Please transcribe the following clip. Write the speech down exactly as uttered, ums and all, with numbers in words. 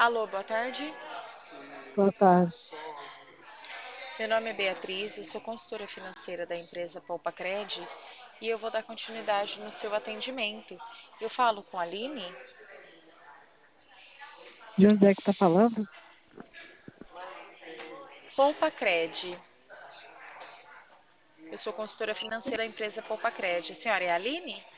Alô, boa tarde. Boa tarde. Meu nome é Beatriz, eu sou consultora financeira da empresa Poupa Cred e eu vou dar continuidade no seu atendimento. Eu falo com a Aline? De onde é que tá falando? Poupa Cred. Eu sou consultora financeira da empresa Poupa Cred. A senhora é a Aline?